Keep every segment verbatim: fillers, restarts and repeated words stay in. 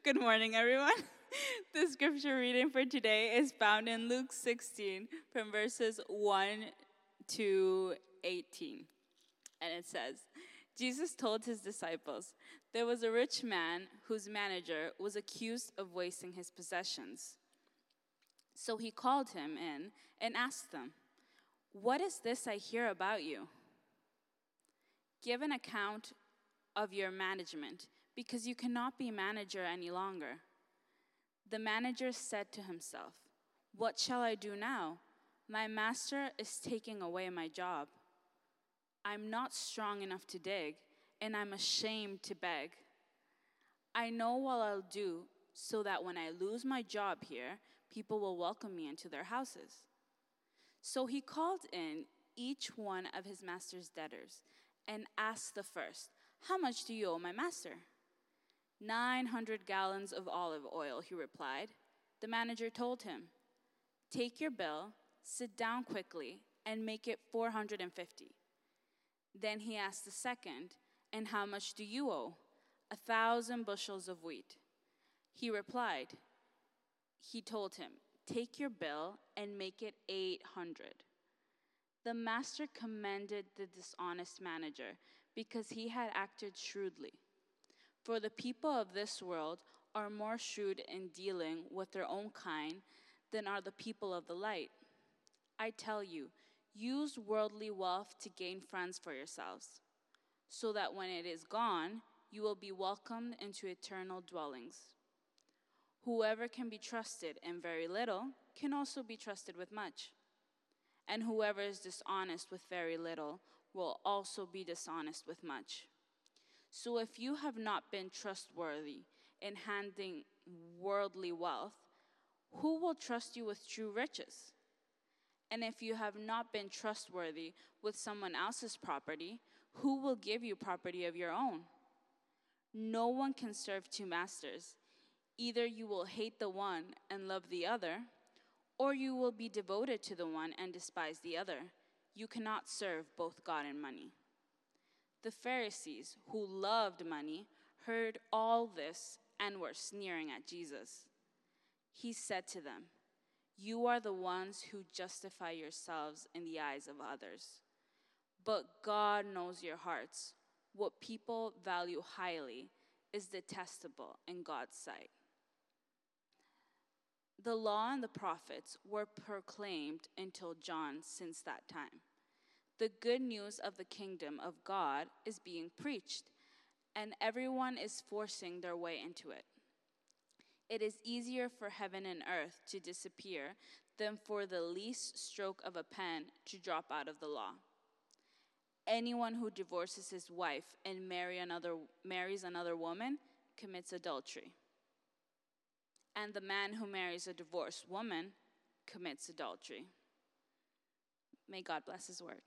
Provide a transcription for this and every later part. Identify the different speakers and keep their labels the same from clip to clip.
Speaker 1: Good morning, everyone. The scripture reading for today is found in Luke sixteen from verses one to eighteen. And it says, Jesus told his disciples, there was a rich man whose manager was accused of wasting his possessions. So he called him in and asked him, what is this I hear about you? Give an account of your management, because you cannot be manager any longer. The manager said to himself, what shall I do now? My master is taking away my job. I'm not strong enough to dig, and I'm ashamed to beg. I know what I'll do so that when I lose my job here, people will welcome me into their houses. So he called in each one of his master's debtors and asked the first, how much do you owe my master? Nine hundred gallons of olive oil, he replied. The manager told him, take your bill, sit down quickly, and make it four hundred fifty. Then he asked the second, and how much do you owe? A thousand bushels of wheat. He replied, he told him, take your bill and make it eight hundred. The master commended the dishonest manager because he had acted shrewdly. For the people of this world are more shrewd in dealing with their own kind than are the people of the light. I tell you, use worldly wealth to gain friends for yourselves, so that when it is gone, you will be welcomed into eternal dwellings. Whoever can be trusted in very little can also be trusted with much. And whoever is dishonest with very little will also be dishonest with much. So if you have not been trustworthy in handling worldly wealth, who will trust you with true riches? And if you have not been trustworthy with someone else's property, who will give you property of your own? No one can serve two masters. Either you will hate the one and love the other, or you will be devoted to the one and despise the other. You cannot serve both God and money. The Pharisees, who loved money, heard all this and were sneering at Jesus. He said to them, you are the ones who justify yourselves in the eyes of others. But God knows your hearts. What people value highly is detestable in God's sight. The law and the prophets were proclaimed until John since that time. The good news of the kingdom of God is being preached, and everyone is forcing their way into it. It is easier for heaven and earth to disappear than for the least stroke of a pen to drop out of the law. Anyone who divorces his wife and marry another, marries another woman commits adultery. And the man who marries a divorced woman commits adultery. May God bless his word.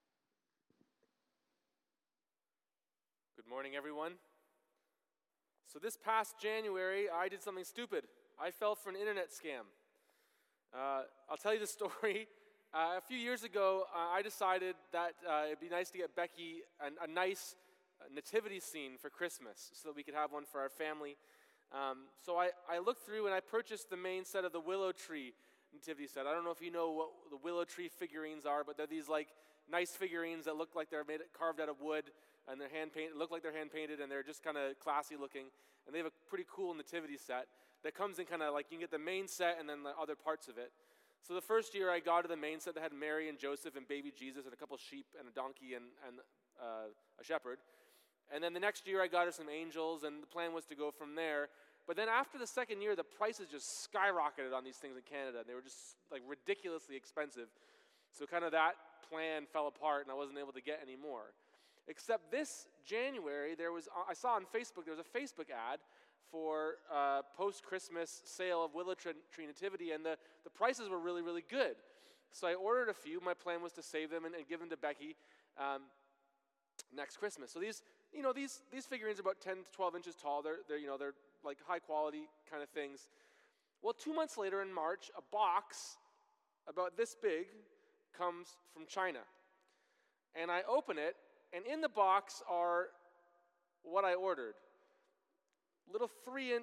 Speaker 2: Good morning, everyone. So this past January, I did something stupid. I fell for an internet scam. Uh, I'll tell you the story. Uh, a few years ago, uh, I decided that uh, it'd be nice to get Becky a, a nice nativity scene for Christmas so that we could have one for our family. Um, so I, I looked through and I purchased the main set of the Willow Tree nativity set. I don't know if you know what the Willow Tree figurines are, but they're these like nice figurines that look like they're made carved out of wood, and they're hand painted, look like they're hand painted, and they're just kind of classy looking. And they have a pretty cool nativity set that comes in kind of like, you can get the main set and then the other parts of it. So the first year I got to the main set that had Mary and Joseph and baby Jesus and a couple sheep and a donkey and, and uh, a shepherd. And then the next year I got her some angels, and the plan was to go from there. But then after the second year, the prices just skyrocketed on these things in Canada. They were just like ridiculously expensive. So kind of that plan fell apart, and I wasn't able to get any more. Except this January, there was I saw on Facebook, there was a Facebook ad for uh, post-Christmas sale of Willow Tree Nativity, and the, the prices were really, really good. So I ordered a few. My plan was to save them and, and give them to Becky um, next Christmas. So these, you know, these these figurines are about ten to twelve inches tall. They're they're you know they're like high quality kind of things. Well, two months later in March, a box about this big comes from China, and I open it, and in the box are what I ordered. Little three-inch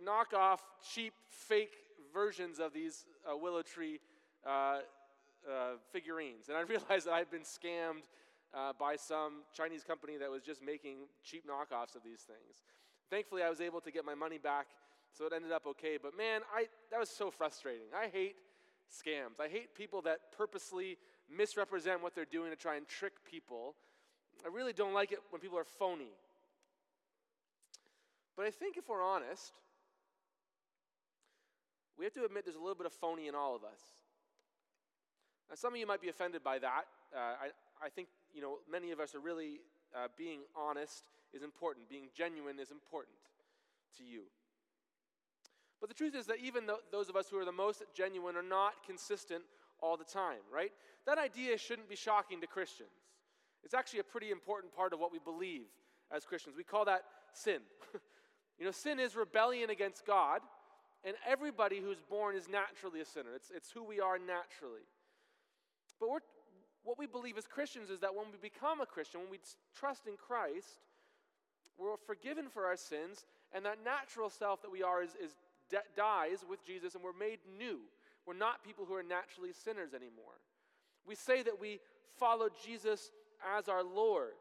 Speaker 2: knockoff, cheap, fake versions of these uh, willow tree uh, uh, figurines. And I realized that I'd been scammed uh, by some Chinese company that was just making cheap knockoffs of these things. Thankfully, I was able to get my money back, so it ended up okay. But man, I that was so frustrating. I hate scams. I hate people that purposely misrepresent what they're doing to try and trick people. I really don't like it when people are phony. But I think if we're honest, we have to admit there's a little bit of phony in all of us. Now, some of you might be offended by that. Uh, I, I think, you know, many of us are really uh, being honest is important. Being genuine is important to you. But the truth is that even th- those of us who are the most genuine are not consistent all the time, right? That idea shouldn't be shocking to Christians. It's actually a pretty important part of what we believe as Christians. We call that sin. You know, sin is rebellion against God, and everybody who's born is naturally a sinner. It's, it's who we are naturally. But we're, what we believe as Christians is that when we become a Christian, when we trust in Christ, we're forgiven for our sins, and that natural self that we are is, is de- dies with Jesus, and we're made new. We're not people who are naturally sinners anymore. We say that we follow Jesus as our Lord.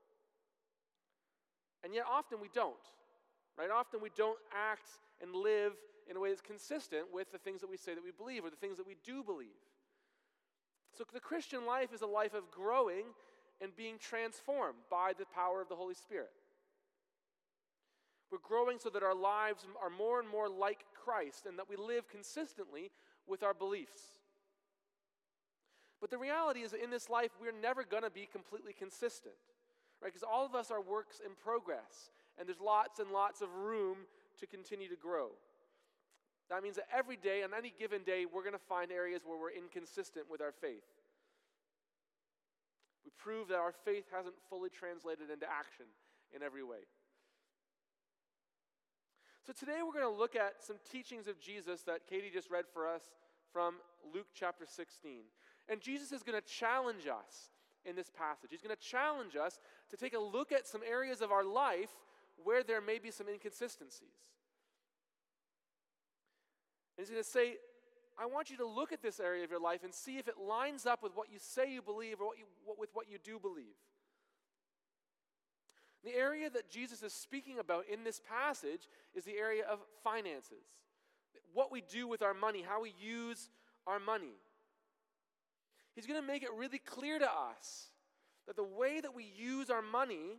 Speaker 2: And yet often we don't. Right? Often we don't act and live in a way that's consistent with the things that we say that we believe or the things that we do believe. So the Christian life is a life of growing and being transformed by the power of the Holy Spirit. We're growing so that our lives are more and more like Christ and that we live consistently with our beliefs. But the reality is that in this life, we're never going to be completely consistent. Right? Because all of us are works in progress. And there's lots and lots of room to continue to grow. That means that every day, on any given day, we're going to find areas where we're inconsistent with our faith. We prove that our faith hasn't fully translated into action in every way. So today we're going to look at some teachings of Jesus that Katie just read for us from Luke chapter sixteen. And Jesus is going to challenge us in this passage. He's going to challenge us to take a look at some areas of our life where there may be some inconsistencies. And he's going to say, I want you to look at this area of your life and see if it lines up with what you say you believe or what you, what, with what you do believe. The area that Jesus is speaking about in this passage is the area of finances. What we do with our money, how we use our money. He's going to make it really clear to us that the way that we use our money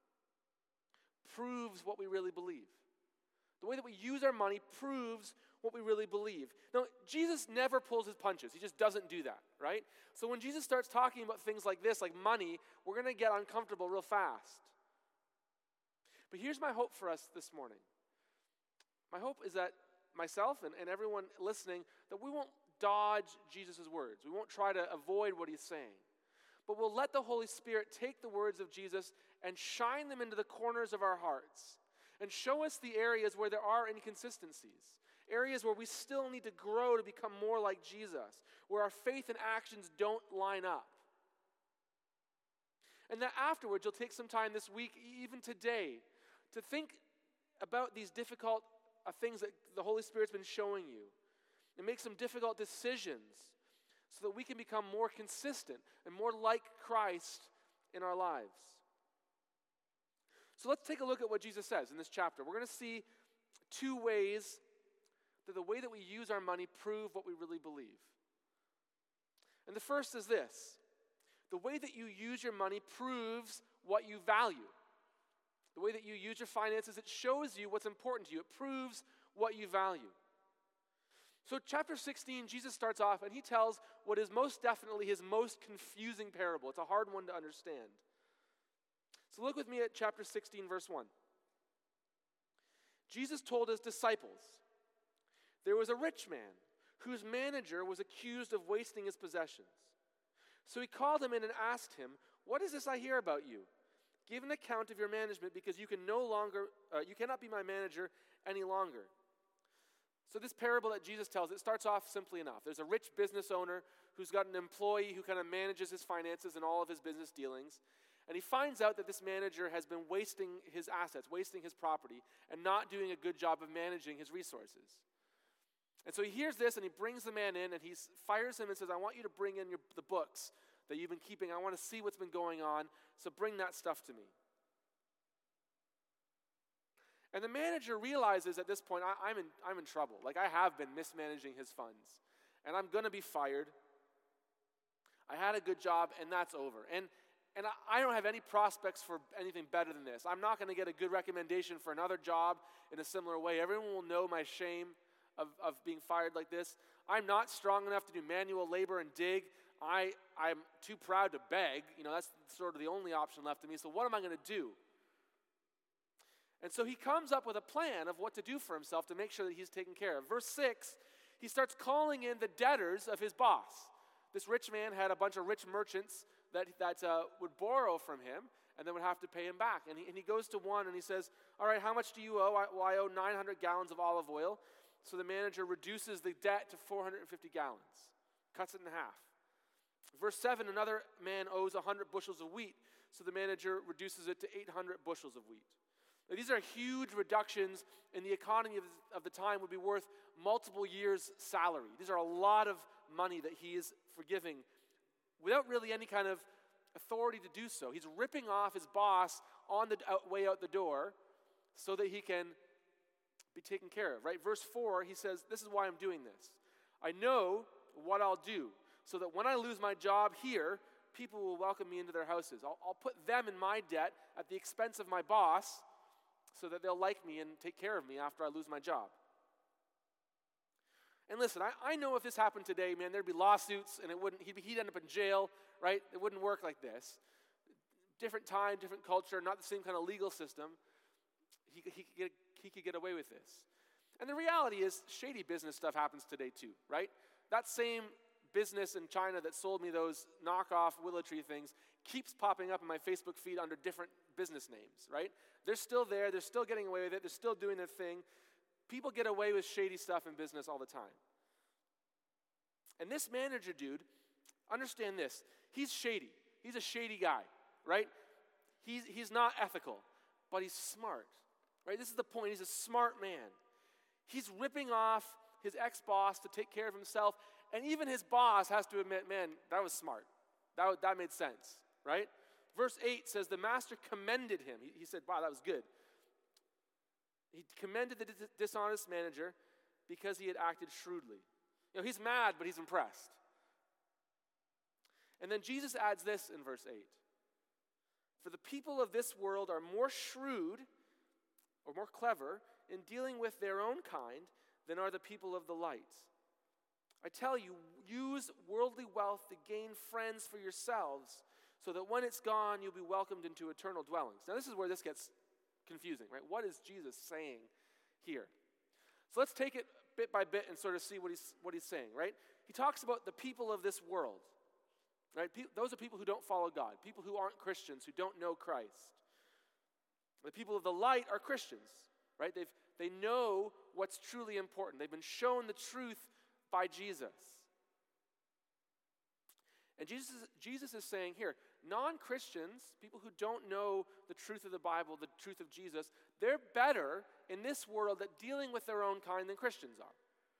Speaker 2: proves what we really believe. The way that we use our money proves what we really believe. Now, Jesus never pulls his punches. He just doesn't do that, right? So when Jesus starts talking about things like this, like money, we're going to get uncomfortable real fast. But here's my hope for us this morning. My hope is that myself and, and everyone listening, that we won't dodge Jesus' words. We won't try to avoid what he's saying. But we'll let the Holy Spirit take the words of Jesus and shine them into the corners of our hearts and show us the areas where there are inconsistencies, areas where we still need to grow to become more like Jesus, where our faith and actions don't line up. And that afterwards, you'll take some time this week, even today, to think about these difficult uh, things that the Holy Spirit's been showing you and make some difficult decisions so that we can become more consistent and more like Christ in our lives. So let's take a look at what Jesus says in this chapter. We're going to see two ways that the way that we use our money prove what we really believe. And the first is this. The way that you use your money proves what you value. The way that you use your finances, it shows you what's important to you. It proves what you value. So chapter sixteen, Jesus starts off and he tells what is most definitely his most confusing parable. It's a hard one to understand. So look with me at chapter sixteen, verse one. Jesus told his disciples, there was a rich man whose manager was accused of wasting his possessions. So he called him in and asked him, what is this I hear about you? Give an account of your management because you can no longer, uh, you cannot be my manager any longer. So this parable that Jesus tells, it starts off simply enough. There's a rich business owner who's got an employee who kind of manages his finances and all of his business dealings. And he finds out that this manager has been wasting his assets, wasting his property, and not doing a good job of managing his resources. And so he hears this, and he brings the man in, and he fires him and says, I want you to bring in your, the books that you've been keeping. I want to see what's been going on, so bring that stuff to me. And the manager realizes at this point, I, I'm, in, I'm in trouble. Like, I have been mismanaging his funds, and I'm going to be fired. I had a good job, and that's over. And, and I, I don't have any prospects for anything better than this. I'm not going to get a good recommendation for another job in a similar way. Everyone will know my shame of, of being fired like this. I'm not strong enough to do manual labor and dig. I, I'm too proud to beg. You know, that's sort of the only option left to me. So what am I going to do? And so he comes up with a plan of what to do for himself to make sure that he's taken care of. Verse six, he starts calling in the debtors of his boss. This rich man had a bunch of rich merchants that, that uh, would borrow from him and then would have to pay him back. And he, and he goes to one and he says, all right, how much do you owe? I, well, I owe nine hundred gallons of olive oil. So the manager reduces the debt to four hundred fifty gallons, cuts it in half. Verse seven, another man owes one hundred bushels of wheat. So the manager reduces it to eight hundred bushels of wheat. Now, these are huge reductions in the economy of, of the time, would be worth multiple years' salary. These are a lot of money that he is forgiving without really any kind of authority to do so. He's ripping off his boss on the out, way out the door so that he can be taken care of, right? Verse four, he says, this is why I'm doing this. I know what I'll do so that when I lose my job here, people will welcome me into their houses. I'll, I'll put them in my debt at the expense of my boss so that they'll like me and take care of me after I lose my job. And listen, I, I know if this happened today, man, there'd be lawsuits, and it wouldn't. He'd, be, he'd end up in jail, right? It wouldn't work like this. Different time, different culture, not the same kind of legal system. He, he, could get, he could get away with this. And the reality is, shady business stuff happens today too, right? That same business in China that sold me those knockoff willow tree things keeps popping up in my Facebook feed under different business names, right? They're still there. They're still getting away with it. They're still doing their thing. People get away with shady stuff in business all the time. And this manager dude, understand this. He's shady. He's a shady guy, right? He's, he's not ethical, but he's smart, right? This is the point. He's a smart man. He's ripping off his ex-boss to take care of himself, and even his boss has to admit, man, that was smart. That, that made sense, right? Verse eight says, the master commended him. He, he said, wow, that was good. He commended the dis- dishonest manager because he had acted shrewdly. You know, he's mad, but he's impressed. And then Jesus adds this in verse eight. For the people of this world are more shrewd or more clever in dealing with their own kind than are the people of the light. I tell you, use worldly wealth to gain friends for yourselves, so that when it's gone, you'll be welcomed into eternal dwellings. Now, this is where this gets confusing, right? What is Jesus saying here? So let's take it bit by bit and sort of see what he's what he's saying, right? He talks about the people of this world, right? Pe- those are people who don't follow God, people who aren't Christians, who don't know Christ. The people of the light are Christians, right? They've they know what's truly important. They've been shown the truth by Jesus. And Jesus, Jesus is saying here, non-Christians, people who don't know the truth of the Bible, the truth of Jesus, they're better in this world at dealing with their own kind than Christians are.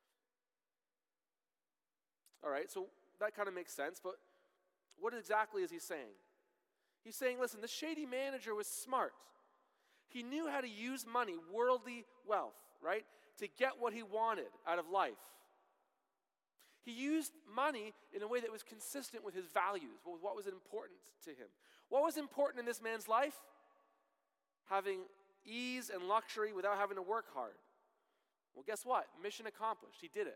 Speaker 2: All right, so that kind of makes sense, but what exactly is he saying? He's saying, listen, the shady manager was smart. He knew how to use money, worldly wealth, right, to get what he wanted out of life. He used money in a way that was consistent with his values, with what was important to him. What was important in this man's life? Having ease and luxury without having to work hard. Well, guess what? Mission accomplished. He did it.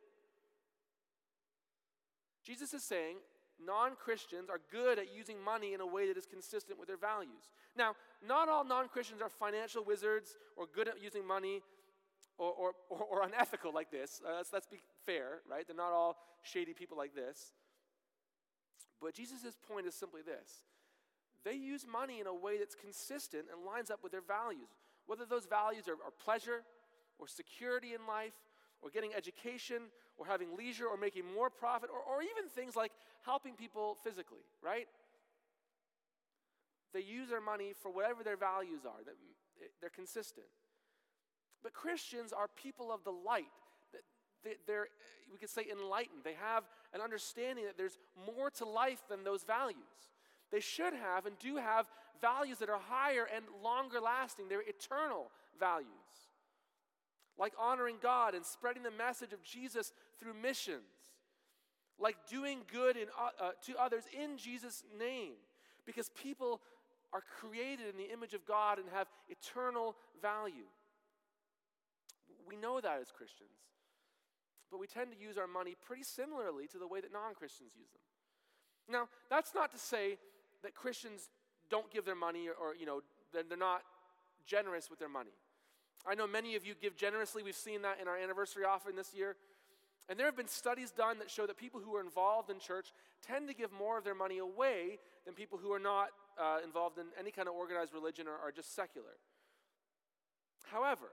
Speaker 2: Jesus is saying non-Christians are good at using money in a way that is consistent with their values. Now, not all non-Christians are financial wizards or good at using money or, or, or, or unethical like this. Uh, let's, let's be fair, right? They're not all shady people like this. But Jesus' point is simply this. They use money in a way that's consistent and lines up with their values. Whether those values are, are pleasure or security in life or getting education or having leisure or making more profit or, or even things like helping people physically, right? They use their money for whatever their values are. They're consistent. But Christians are people of the light. They're, we could say, enlightened. They have an understanding that there's more to life than those values. They should have and do have values that are higher and longer lasting. They're eternal values. Like honoring God and spreading the message of Jesus through missions. Like doing good in, uh, to others in Jesus' name. Because people are created in the image of God and have eternal value. We know that as Christians. But we tend to use our money pretty similarly to the way that non-Christians use them. Now, that's not to say that Christians don't give their money or, or you know, they're, they're not generous with their money. I know many of you give generously. We've seen that in our anniversary offering this year. And there have been studies done that show that people who are involved in church tend to give more of their money away than people who are not uh, involved in any kind of organized religion or are just secular. However,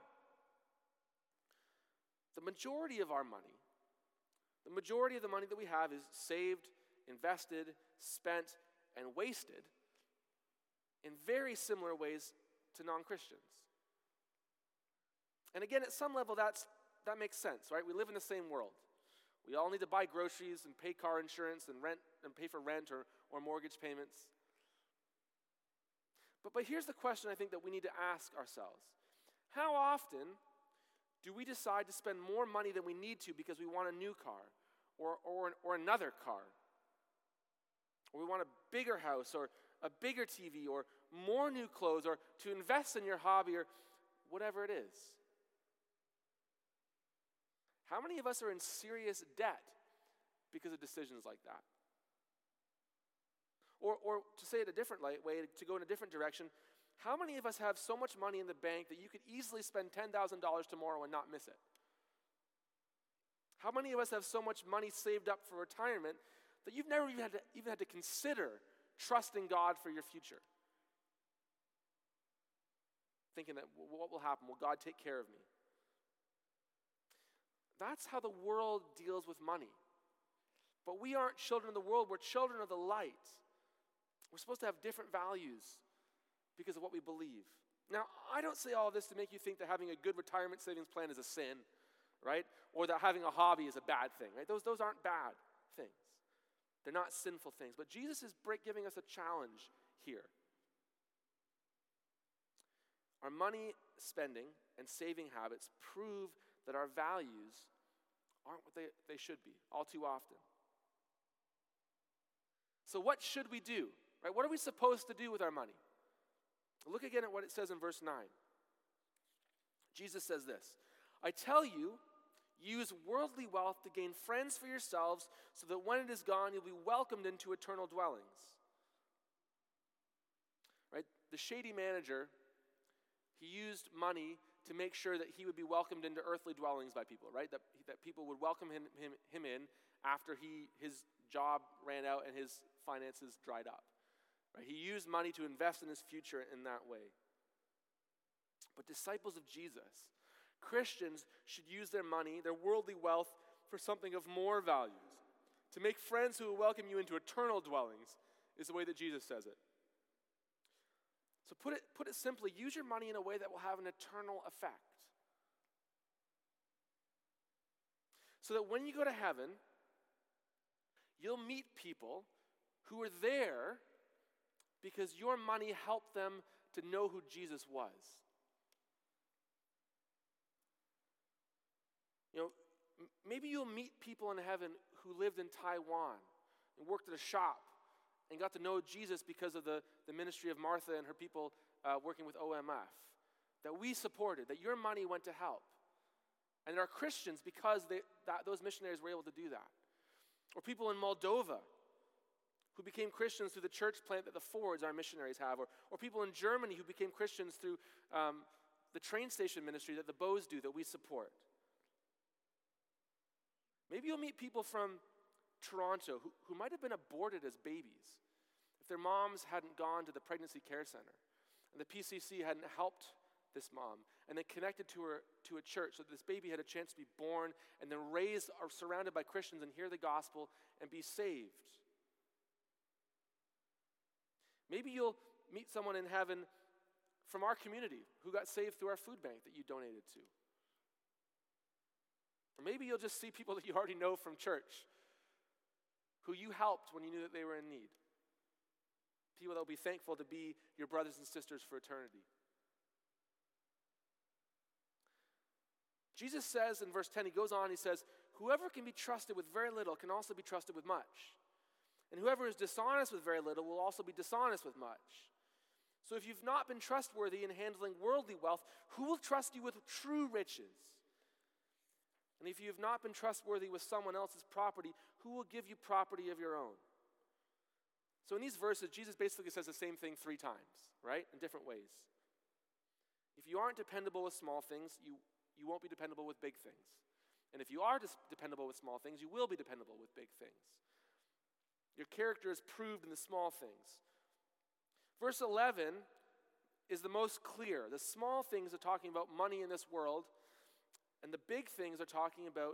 Speaker 2: the majority of our money, the majority of the money that we have is saved, invested, spent, and wasted in very similar ways to non-Christians. And again, at some level, that's, that makes sense, right? We live in the same world. We all need to buy groceries and pay car insurance and rent and pay for rent or, or mortgage payments. But, but here's the question I think that we need to ask ourselves. How often do we decide to spend more money than we need to because we want a new car or, or, or another car? Or we want a bigger house or a bigger T V or more new clothes or to invest in your hobby or whatever it is? How many of us are in serious debt because of decisions like that? Or, or to say it a different way, to go in a different direction, how many of us have so much money in the bank that you could easily spend ten thousand dollars tomorrow and not miss it? How many of us have so much money saved up for retirement that you've never even had to, even had to consider trusting God for your future? Thinking that, what will happen? Will God take care of me? That's how the world deals with money. But we aren't children of the world. We're children of the light. We're supposed to have different values because of what we believe. Now, I don't say all this to make you think that having a good retirement savings plan is a sin, right? Or that having a hobby is a bad thing, right? Those, those aren't bad things. They're not sinful things. But Jesus is giving us a challenge here. Our money spending and saving habits prove that our values aren't what they, they should be all too often. So what should we do? Right? What are we supposed to do with our money? Look again at what it says in verse nine. Jesus says this, I tell you, use worldly wealth to gain friends for yourselves so that when it is gone, you'll be welcomed into eternal dwellings. Right? The shady manager, he used money to make sure that he would be welcomed into earthly dwellings by people, right? That, that people would welcome him, him, him in after he his job ran out and his finances dried up. Right? He used money to invest in his future in that way. But disciples of Jesus, Christians should use their money, their worldly wealth, for something of more values. To make friends who will welcome you into eternal dwellings is the way that Jesus says it. So put it, put it simply, use your money in a way that will have an eternal effect. So that when you go to heaven, you'll meet people who are there because your money helped them to know who Jesus was. You know, m- maybe you'll meet people in heaven who lived in Taiwan and worked at a shop and got to know Jesus because of the, the ministry of Martha and her people uh, working with O M F, that we supported, that your money went to help. And there are Christians because they, that, those missionaries were able to do that. Or people in Moldova who became Christians through the church plant that the Fords, our missionaries, have. Or, or people in Germany who became Christians through um, the train station ministry that the Bows do, that we support. Maybe you'll meet people from Toronto who, who might have been aborted as babies if their moms hadn't gone to the pregnancy care center and the P C C hadn't helped this mom and then connected to her to a church so that this baby had a chance to be born and then raised or surrounded by Christians and hear the gospel and be saved. Maybe you'll meet someone in heaven from our community who got saved through our food bank that you donated to. Or maybe you'll just see people that you already know from church who you helped when you knew that they were in need. People that will be thankful to be your brothers and sisters for eternity. Jesus says in verse ten, he goes on, he says, whoever can be trusted with very little can also be trusted with much. And whoever is dishonest with very little will also be dishonest with much. So if you've not been trustworthy in handling worldly wealth, who will trust you with true riches? And if you have not been trustworthy with someone else's property, who will give you property of your own? So in these verses, Jesus basically says the same thing three times, right? In different ways. If you aren't dependable with small things, you, you won't be dependable with big things. And if you are dis- dependable with small things, you will be dependable with big things. Your character is proved in the small things. Verse eleven is the most clear. The small things are talking about money in this world, and the big things are talking about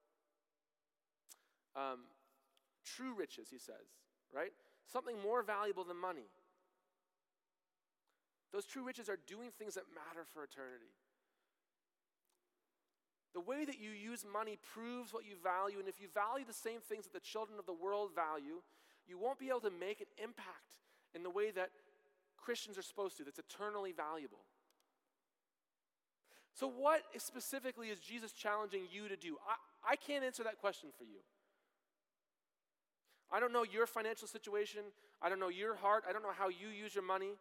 Speaker 2: um, true riches, he says, right? Something more valuable than money. Those true riches are doing things that matter for eternity. The way that you use money proves what you value, and if you value the same things that the children of the world value, you won't be able to make an impact in the way that Christians are supposed to, that's eternally valuable. So what specifically is Jesus challenging you to do? I, I can't answer that question for you. I don't know your financial situation. I don't know your heart. I don't know how you use your money.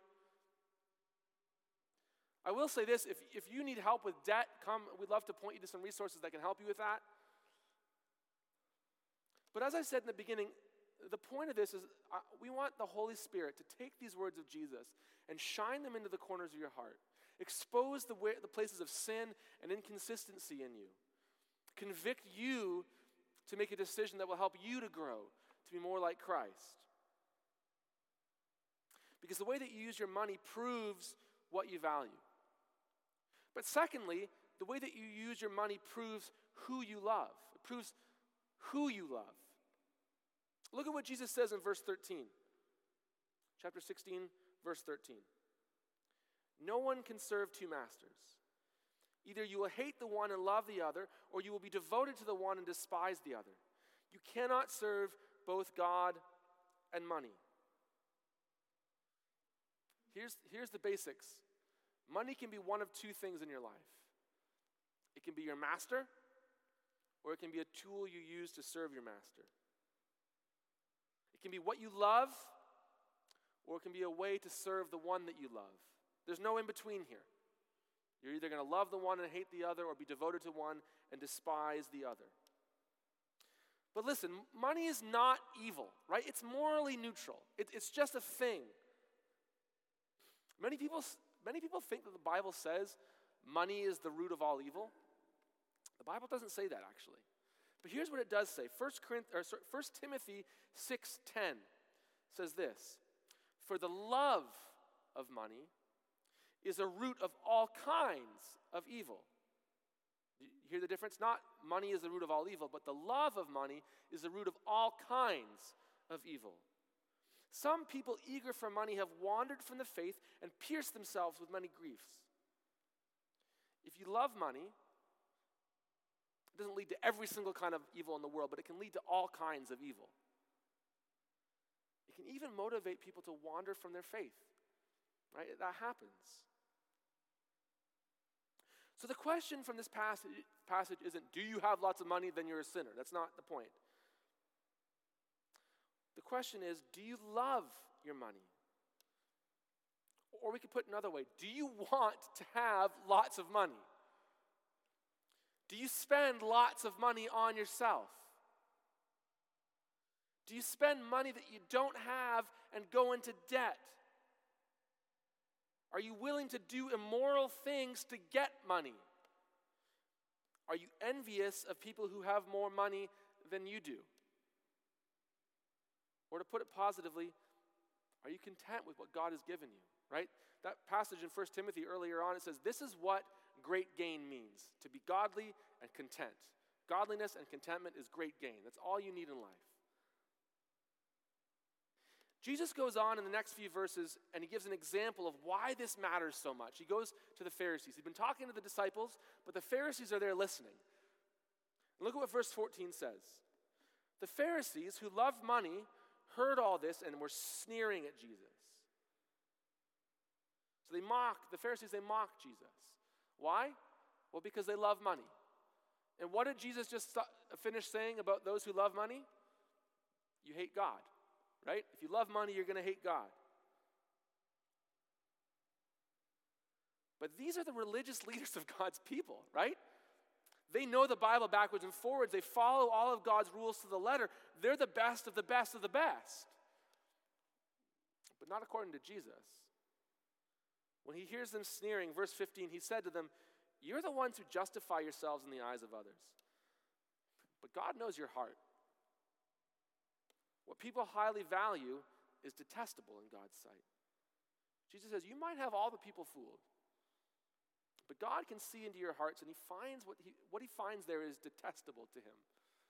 Speaker 2: I will say this, if, if you need help with debt, come, we'd love to point you to some resources that can help you with that. But as I said in the beginning, the point of this is uh, we want the Holy Spirit to take these words of Jesus and shine them into the corners of your heart. Expose the, way, the places of sin and inconsistency in you. Convict you to make a decision that will help you to grow, to be more like Christ. Because the way that you use your money proves what you value. But secondly, the way that you use your money proves who you love. It proves who you love. Look at what Jesus says in verse thirteen. Chapter sixteen, verse thirteen. No one can serve two masters. Either you will hate the one and love the other, or you will be devoted to the one and despise the other. You cannot serve both God and money. Here's, here's the basics. Money can be one of two things in your life. It can be your master, or it can be a tool you use to serve your master. It can be what you love, or it can be a way to serve the one that you love. There's no in between here. You're either going to love the one and hate the other, or be devoted to one and despise the other. But listen, money is not evil, right? It's morally neutral. It, it's just a thing. Many people, many people think that the Bible says money is the root of all evil. The Bible doesn't say that, actually. But here's what it does say. First Timothy six ten says this: for the love of money is a root of all kinds of evil. You hear the difference? Not money is the root of all evil, but the love of money is the root of all kinds of evil. Some people eager for money have wandered from the faith and pierced themselves with many griefs. If you love money, it doesn't lead to every single kind of evil in the world, but it can lead to all kinds of evil. It can even motivate people to wander from their faith, right? That happens. So the question from this passage, passage isn't, do you have lots of money, then you're a sinner? That's not the point. The question is, do you love your money? Or we could put it another way, do you want to have lots of money? Do you spend lots of money on yourself? Do you spend money that you don't have and go into debt? Are you willing to do immoral things to get money? Are you envious of people who have more money than you do? Or to put it positively, are you content with what God has given you, right? That passage in First Timothy earlier on, it says, this is what great gain means, to be godly and content. Godliness and contentment is great gain. That's all you need in life. Jesus goes on in the next few verses and he gives an example of why this matters so much. He goes to the Pharisees. He's been talking to the disciples, but the Pharisees are there listening. Look at what verse fourteen says. The Pharisees who loved money heard all this and were sneering at Jesus. So they mock, the Pharisees, they mock Jesus. Why? Well, because they love money. And what did Jesus just finish saying about those who love money? You hate God, right? If you love money, you're going to hate God. But these are the religious leaders of God's people, right? They know the Bible backwards and forwards. They follow all of God's rules to the letter. They're the best of the best of the best. But not according to Jesus. When he hears them sneering, verse fifteen, he said to them, you're the ones who justify yourselves in the eyes of others. But God knows your heart. What people highly value is detestable in God's sight. Jesus says, you might have all the people fooled. But God can see into your hearts, and he finds what he, what he finds there is detestable to him.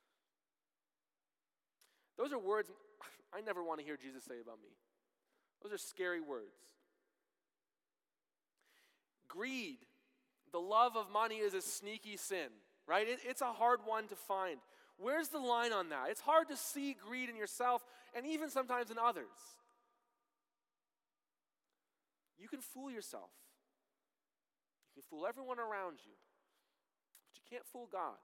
Speaker 2: Those are words I never want to hear Jesus say about me. Those are scary words. Greed, the love of money, is a sneaky sin, right? It, it's a hard one to find. Where's the line on that? It's hard to see greed in yourself and even sometimes in others. You can fool yourself. You can fool everyone around you, but you can't fool God.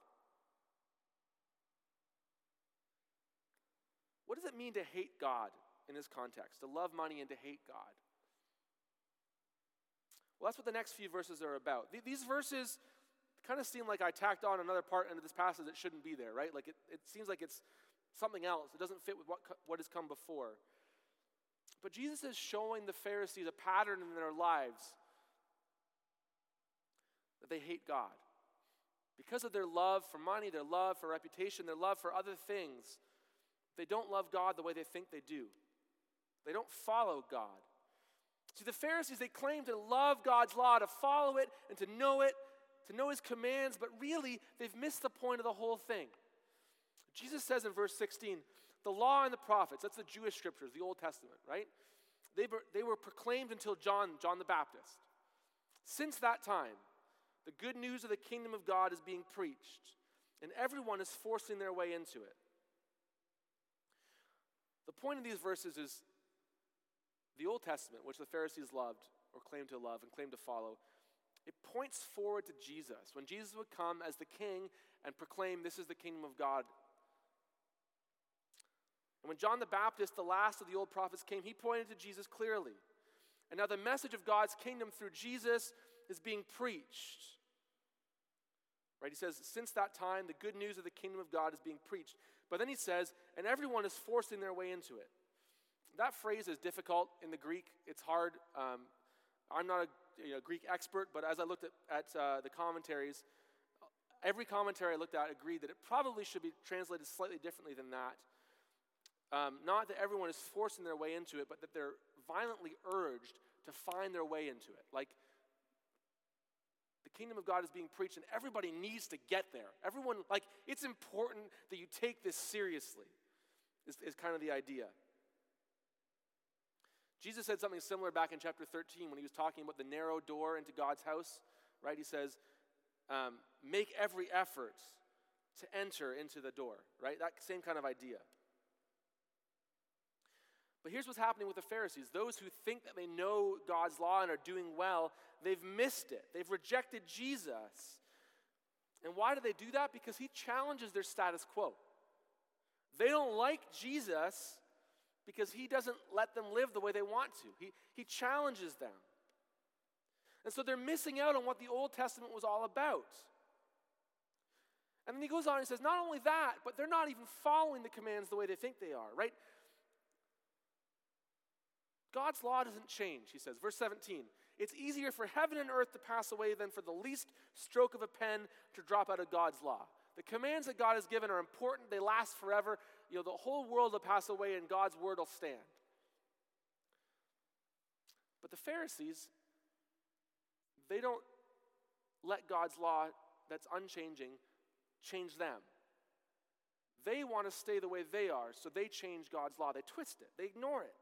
Speaker 2: What does it mean to hate God in this context? To love money and to hate God? Well, that's what the next few verses are about. These verses kind of seem like I tacked on another part into this passage that shouldn't be there, right? Like it, it seems like it's something else. It doesn't fit with what, what has come before. But Jesus is showing the Pharisees a pattern in their lives that they hate God. Because of their love for money, their love for reputation, their love for other things, they don't love God the way they think they do. They don't follow God. See, the Pharisees, they claim to love God's law, to follow it and to know it, to know his commands, but really, they've missed the point of the whole thing. Jesus says in verse sixteen, the law and the prophets, that's the Jewish scriptures, the Old Testament, right? They were, they were proclaimed until John, John the Baptist. Since that time, the good news of the kingdom of God is being preached, and everyone is forcing their way into it. The point of these verses is the Old Testament, which the Pharisees loved or claimed to love and claimed to follow, it points forward to Jesus, when Jesus would come as the king and proclaim this is the kingdom of God. And when John the Baptist, the last of the old prophets, came, he pointed to Jesus clearly. And now the message of God's kingdom through Jesus is being preached. Right? He says, since that time, the good news of the kingdom of God is being preached. But then he says, and everyone is forcing their way into it. That phrase is difficult in the Greek. It's hard. Um, I'm not a you know, Greek expert, but as I looked at, at uh, the commentaries, every commentary I looked at agreed that it probably should be translated slightly differently than that. Um, not that everyone is forcing their way into it, but that they're violently urged to find their way into it. Like, the kingdom of God is being preached and everybody needs to get there. Everyone, like, it's important that you take this seriously, is, is kind of the idea. Jesus said something similar back in chapter thirteen when he was talking about the narrow door into God's house, right? He says, um, make every effort to enter into the door, right? That same kind of idea. But here's what's happening with the Pharisees. Those who think that they know God's law and are doing well, they've missed it. They've rejected Jesus. And why do they do that? Because he challenges their status quo. They don't like Jesus because he doesn't let them live the way they want to. He, he challenges them. And so they're missing out on what the Old Testament was all about. And then he goes on and says, not only that, but they're not even following the commands the way they think they are, right? God's law doesn't change, he says. Verse seventeen, it's easier for heaven and earth to pass away than for the least stroke of a pen to drop out of God's law. The commands that God has given are important. They last forever. You know, the whole world will pass away and God's word will stand. But the Pharisees, they don't let God's law that's unchanging change them. They want to stay the way they are, so they change God's law. They twist it. They ignore it.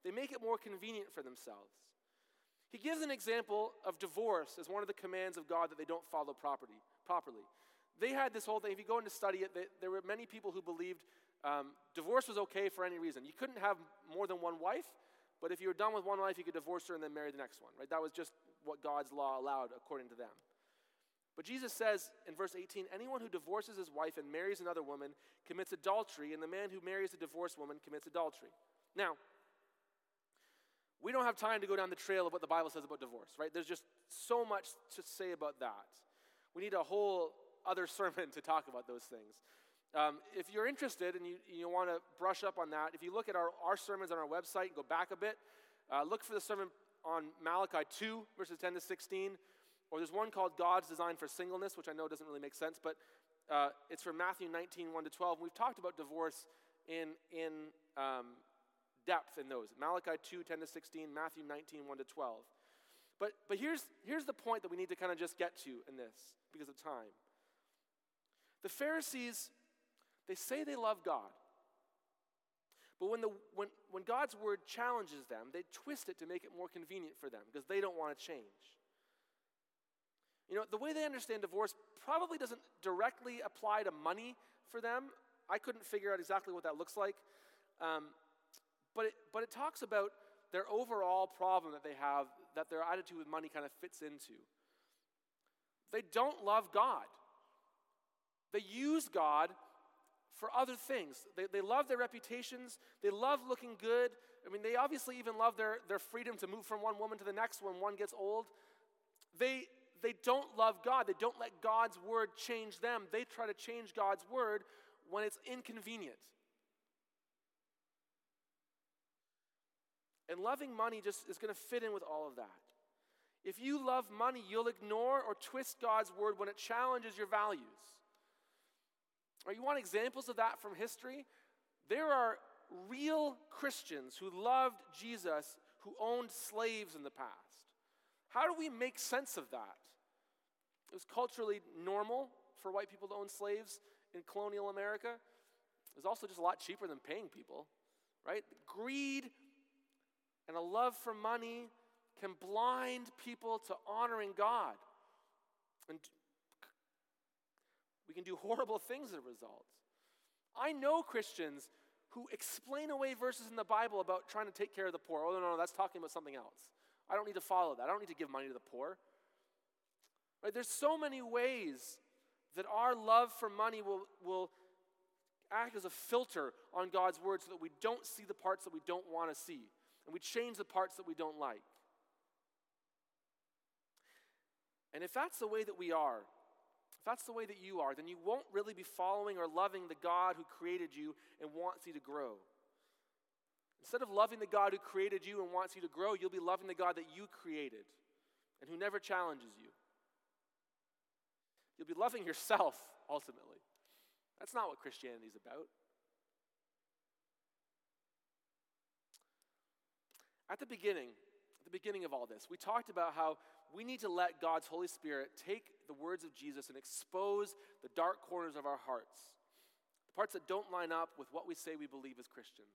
Speaker 2: They make it more convenient for themselves. He gives an example of divorce as one of the commands of God that they don't follow properly. properly. They had this whole thing. If you go in to study it, they, there were many people who believed um, divorce was okay for any reason. You couldn't have more than one wife, but if you were done with one wife, you could divorce her and then marry the next one. Right? That was just what God's law allowed according to them. But Jesus says in verse eighteen, anyone who divorces his wife and marries another woman commits adultery, and the man who marries a divorced woman commits adultery. Now, we don't have time to go down the trail of what the Bible says about divorce, right? There's just so much to say about that. We need a whole other sermon to talk about those things. Um, if you're interested and you, you want to brush up on that, if you look at our, our sermons on our website, go back a bit, uh, look for the sermon on Malachi two, verses ten to sixteen, or there's one called God's Design for Singleness, which I know doesn't really make sense, but uh, it's from Matthew nineteen, one to twelve. We've talked about divorce in, in um, depth in those. Malachi two, ten to sixteen, Matthew nineteen, one to twelve. But, but here's, here's the point that we need to kind of just get to in this because of time. The Pharisees, they say they love God. But when, the, when, when God's word challenges them, they twist it to make it more convenient for them because they don't want to change. You know, the way they understand divorce probably doesn't directly apply to money for them. I couldn't figure out exactly what that looks like. Um, but, it, but it talks about their overall problem that they have, that their attitude with money kind of fits into. They don't love God. They use God for other things. They, they love their reputations. They love looking good. I mean, they obviously even love their, their freedom to move from one woman to the next when one gets old. They, they don't love God. They don't let God's word change them. They try to change God's word when it's inconvenient. And loving money just is going to fit in with all of that. If you love money, you'll ignore or twist God's word when it challenges your values. Or you want examples of that from history? There are real Christians who loved Jesus who owned slaves in the past. How do we make sense of that? It was culturally normal for white people to own slaves in colonial America. It was also just a lot cheaper than paying people, right? Greed and a love for money can blind people to honoring God. And we can do horrible things as a result. I know Christians who explain away verses in the Bible about trying to take care of the poor. Oh, no, no, that's talking about something else. I don't need to follow that. I don't need to give money to the poor. Right? There's so many ways that our love for money will, will act as a filter on God's word so that we don't see the parts that we don't want to see. And we change the parts that we don't like. And if that's the way that we are, if that's the way that you are, then you won't really be following or loving the God who created you and wants you to grow. Instead of loving the God who created you and wants you to grow, you'll be loving the God that you created and who never challenges you. You'll be loving yourself, ultimately. That's not what Christianity is about. At the beginning, at the beginning of all this, we talked about how we need to let God's Holy Spirit take the words of Jesus and expose the dark corners of our hearts, the parts that don't line up with what we say we believe as Christians.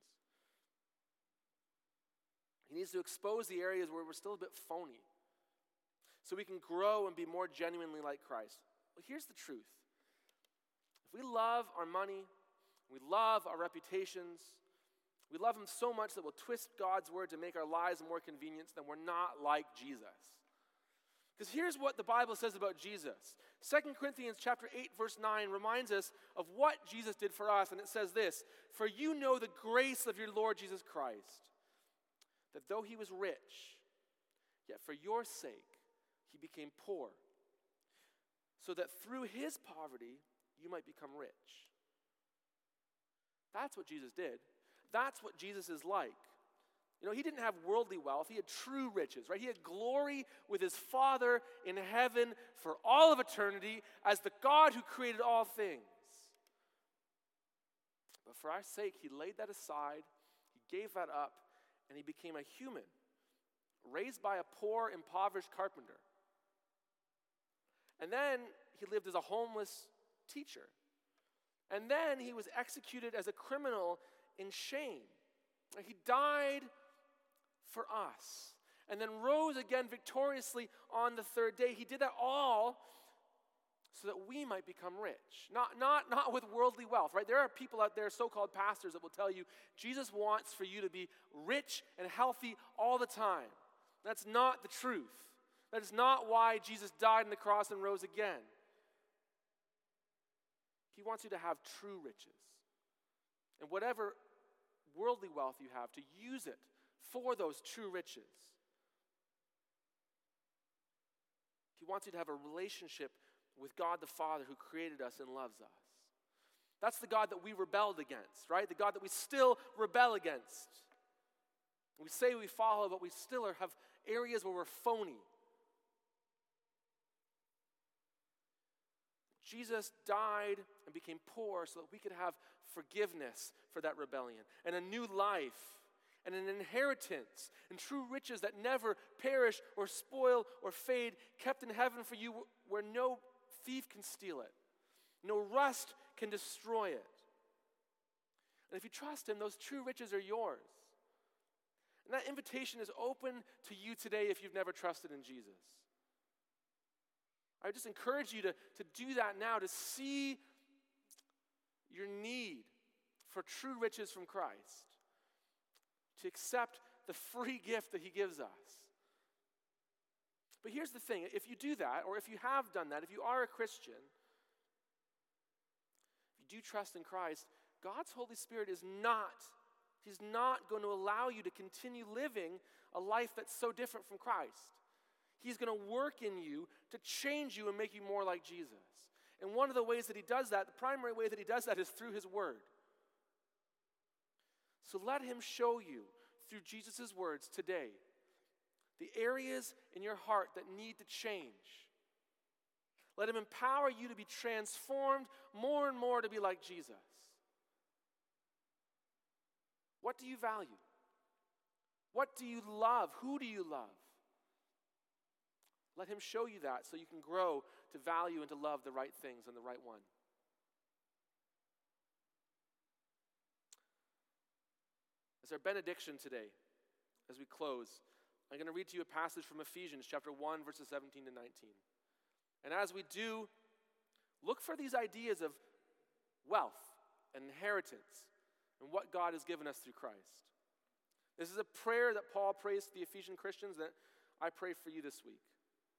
Speaker 2: He needs to expose the areas where we're still a bit phony so we can grow and be more genuinely like Christ. Well, here's the truth. If we love our money, we love our reputations, we love them so much that we'll twist God's word to make our lives more convenient, then we're not like Jesus. Because here's what the Bible says about Jesus. Second Corinthians chapter eight, verse nine reminds us of what Jesus did for us, and it says this, "For you know the grace of your Lord Jesus Christ, that though he was rich, yet for your sake he became poor, so that through his poverty you might become rich." That's what Jesus did. That's what Jesus is like. You know, he didn't have worldly wealth. He had true riches, right? He had glory with his Father in heaven for all of eternity as the God who created all things. But for our sake, he laid that aside, he gave that up, and he became a human, raised by a poor, impoverished carpenter. And then he lived as a homeless teacher. And then he was executed as a criminal in shame. He died for us, and then rose again victoriously on the third day. He did that all so that we might become rich. Not, not, not with worldly wealth, right? There are people out there, so-called pastors, that will tell you Jesus wants for you to be rich and healthy all the time. That's not the truth. That is not why Jesus died on the cross and rose again. He wants you to have true riches. And whatever worldly wealth you have, to use it for those true riches. He wants you to have a relationship with God the Father who created us and loves us. That's the God that we rebelled against, right? The God that we still rebel against. We say we follow, but we still are, have areas where we're phony. Jesus died and became poor so that we could have forgiveness for that rebellion and a new life and an inheritance and true riches that never perish or spoil or fade, kept in heaven for you where no thief can steal it. No rust can destroy it. And if you trust him, those true riches are yours. And that invitation is open to you today if you've never trusted in Jesus. I just encourage you to, to do that now, to see your need for true riches from Christ, to accept the free gift that he gives us. But here's the thing, if you do that, or if you have done that, if you are a Christian, if you do trust in Christ, God's Holy Spirit is not, he's not going to allow you to continue living a life that's so different from Christ. He's going to work in you to change you and make you more like Jesus. And one of the ways that he does that, the primary way that he does that is through his word. So let him show you through Jesus' words today the areas in your heart that need to change. Let him empower you to be transformed more and more to be like Jesus. What do you value? What do you love? Who do you love? Let him show you that so you can grow to value and to love the right things and the right one. As our benediction today, as we close, I'm going to read to you a passage from Ephesians chapter one, verses seventeen to nineteen. And as we do, look for these ideas of wealth and inheritance and what God has given us through Christ. This is a prayer that Paul prays to the Ephesian Christians that I pray for you this week.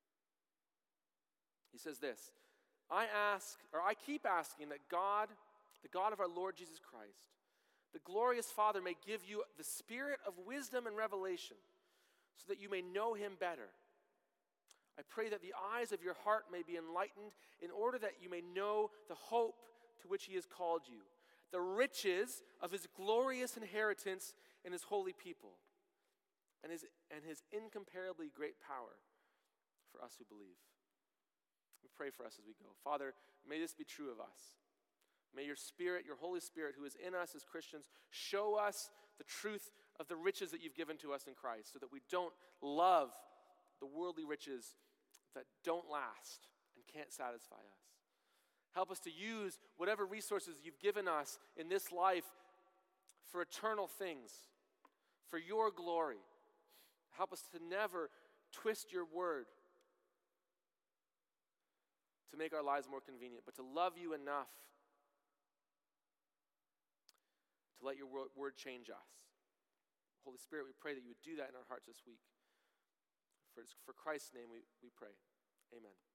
Speaker 2: He says this, I ask, or I keep asking that God, the God of our Lord Jesus Christ, the glorious Father, may give you the spirit of wisdom and revelation so that you may know him better. I pray that the eyes of your heart may be enlightened in order that you may know the hope to which he has called you, the riches of his glorious inheritance in his holy people, and his, and his incomparably great power for us who believe. We pray for us as we go. Father, may this be true of us. May your Spirit, your Holy Spirit who is in us as Christians, show us the truth of the riches that you've given to us in Christ so that we don't love the worldly riches that don't last and can't satisfy us. Help us to use whatever resources you've given us in this life for eternal things, for your glory. Help us to never twist your word to make our lives more convenient, but to love you enough to let your word change us. Holy Spirit, we pray that you would do that in our hearts this week. For, for Christ's name we, we pray. Amen.